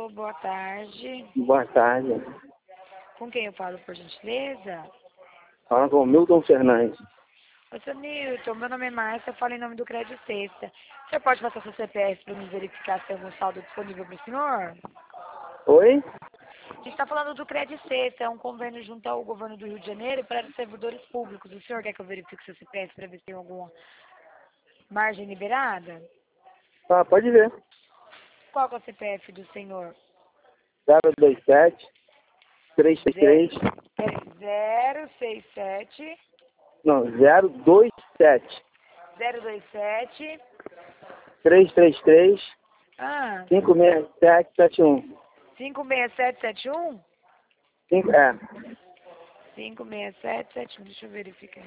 boa tarde. Boa tarde. Com quem eu falo, por gentileza? Fala com o Milton Fernandes. Oi, seu Nilton, meu nome é Márcia, eu falo em nome do Crédito Sexta. O senhor pode passar seu CPF para me verificar se tem algum saldo disponível para o senhor? Oi? A gente está falando do Crédito Sexta, é um convênio junto ao governo do Rio de Janeiro para os servidores públicos. O senhor quer que eu verifique seu CPF para ver se tem alguma margem liberada? Tá, pode ver. Qual que é o CPF do senhor? 027 333. 067 Não, 027 027 333 ah, 56771. 56771? 56771, deixa eu verificar.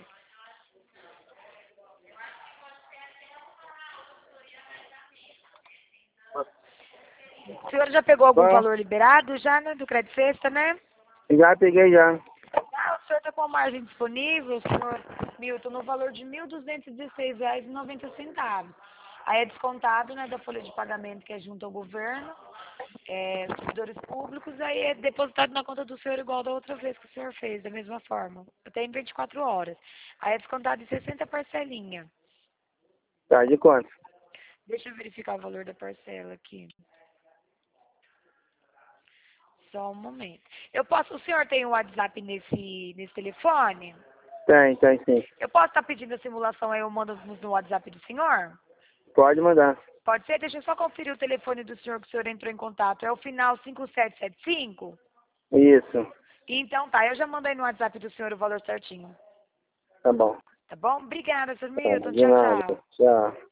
O senhor já pegou algum Bom, valor liberado já, né, do Crédito Sexta, né? já peguei já. Ah, o senhor está com a margem disponível, senhor Milton, no valor de R$ 1.216,90. Aí é descontado, né, da folha de pagamento que é junto ao governo, servidores públicos, aí é depositado na conta do senhor igual da outra vez que o senhor fez, da mesma forma. Até em 24 horas. Aí é descontado em 60 parcelinhas. Tá, de quanto? Deixa eu verificar o valor da parcela aqui. Só um momento. O senhor tem um WhatsApp nesse telefone? Tem sim. Eu posso estar pedindo a simulação aí, eu mando no WhatsApp do senhor? Pode mandar. Pode ser? Deixa eu só conferir o telefone do senhor que o senhor entrou em contato. É o final 5775? Isso. Então tá, eu já mandei no WhatsApp do senhor o valor certinho. Tá bom. Tá bom? Obrigada, Sr. Tá, Milton. de Tchau, nada. tchau. Tchau.